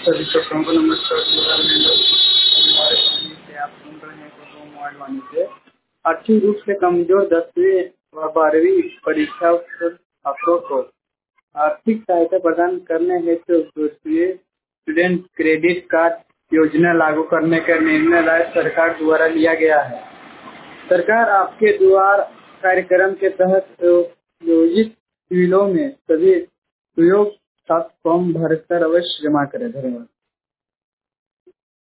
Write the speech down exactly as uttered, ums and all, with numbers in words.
सभी श्रोताओं को नमस्कार। से आप सुन रहे हैं तो मोबाइल वाणी से आर्थिक रूप से कमजोर दसवीं व बारहवीं परीक्षा छात्रों को आर्थिक सहायता प्रदान करने हेतु राष्ट्रीय स्टूडेंट क्रेडिट कार्ड योजना लागू करने का निर्णय राज्य सरकार द्वारा लिया गया है। सरकार आपके द्वार कार्यक्रम के तहत आयोजित शिविरों में सभी सुयोग्य छात्र फॉर्म भरकर अवश्य जमा करें। धन्यवाद।